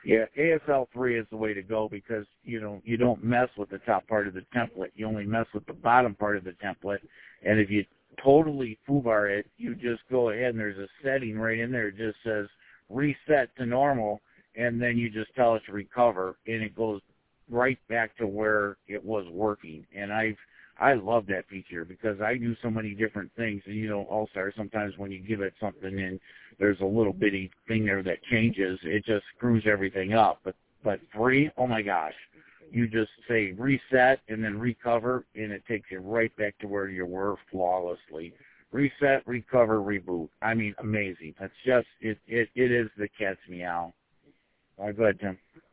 Yeah, ASL3 is the way to go because, you don't mess with the top part of the template. You only mess with the bottom part of the template. And if you totally foobar it, you just go ahead and there's a setting right in there. It just says reset to normal, and then you just tell it to recover, and it goes right back to where it was working. And I love that feature because I do so many different things. And, All-Star, sometimes when you give it something and there's a little bitty thing there that changes, it just screws everything up. But free, oh my gosh. You just say reset and then recover, and it takes you right back to where you were flawlessly. Reset, recover, reboot. I mean, amazing. That's just, it is the cat's meow. All right, go ahead, Tim.